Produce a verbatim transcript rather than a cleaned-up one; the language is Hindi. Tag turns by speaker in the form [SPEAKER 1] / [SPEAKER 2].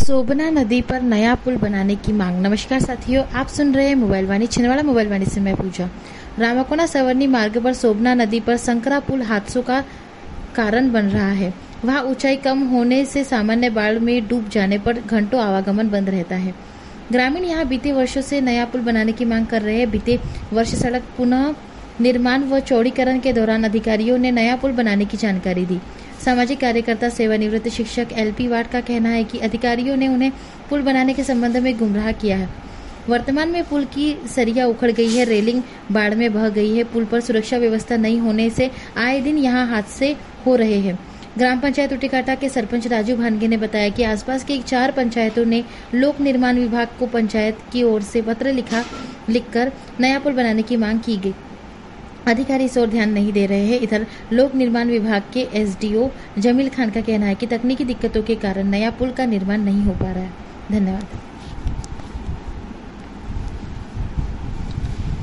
[SPEAKER 1] सोबना नदी पर नया पुल बनाने की मांग। नमस्कार साथियों, आप सुन रहे हैं मोबाइल वाणी छिंदवाड़ा। मोबाइल वाणी से मैं पूजा। रामाकोना सवर्णी मार्ग पर सोबना नदी पर संकरा पुल हादसों का कारण बन रहा है। वहां ऊंचाई कम होने से सामान्य बाढ़ में डूब जाने पर घंटों आवागमन बंद रहता है। ग्रामीण यहां बीते वर्षों से नया पुल बनाने की मांग कर रहे हैं। बीते वर्ष सड़क पुनः निर्माण व चौड़ीकरण के दौरान अधिकारियों ने नया पुल बनाने की जानकारी दी। सामाजिक कार्यकर्ता सेवानिवृत्त शिक्षक एलपी वार्ड का कहना है कि अधिकारियों ने उन्हें पुल बनाने के संबंध में गुमराह किया है। वर्तमान में पुल की सरिया उखड़ गई है, रेलिंग बाढ़ में बह गई है। पुल पर सुरक्षा व्यवस्था नहीं होने से आए दिन यहां हादसे हो रहे हैं। ग्राम पंचायत उटीकाटा के सरपंच राजू भानगे ने बताया कि आसपास के चार पंचायतों ने लोक निर्माण विभाग को पंचायत की ओर से पत्र लिखा लिखकर नया पुल बनाने की मांग की गई। अधिकारी इस ओर ध्यान नहीं दे रहे हैं। इधर लोक निर्माण विभाग के एसडीओ जमील खान का कहना है कि तकनीकी दिक्कतों के कारण नया पुल का निर्माण नहीं हो पा रहा है। धन्यवाद।